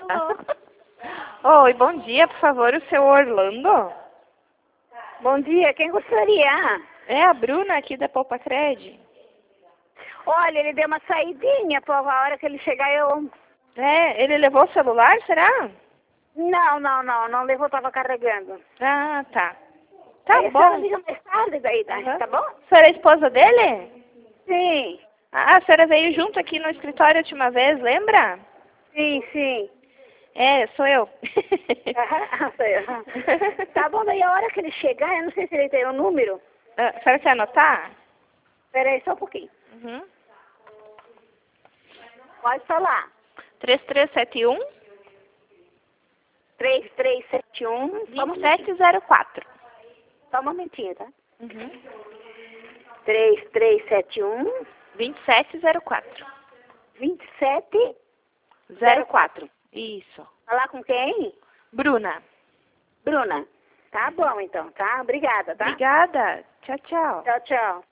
Oi, bom dia, por favor, o seu Orlando? Bom dia, quem gostaria? É a Bruna aqui da Poupa Cred. Olha, ele deu uma saidinha, por a hora que ele chegar eu... É, ele levou o celular, será? Não levou, tava carregando. Ah, tá. Tá Aí bom. a senhora liga mais tarde daí, tá bom? A senhora é a esposa dele? Sim, Ah, a senhora veio junto aqui no escritório a última vez, lembra? sim. É, sou eu. Sei. Tá bom, daí a hora que ele chegar, eu não sei se ele tem o número. A senhora quer anotar? Espera aí só um pouquinho. Uhum. Pode falar. 3371 3371. Só um momentinho. 2704. Só um momentinho, tá? Uhum. 3371 2704. 2704. Isso. Falar com quem? Bruna. Bruna. Tá bom, então, tá? Obrigada, tá? Obrigada. Tchau, tchau. Tchau.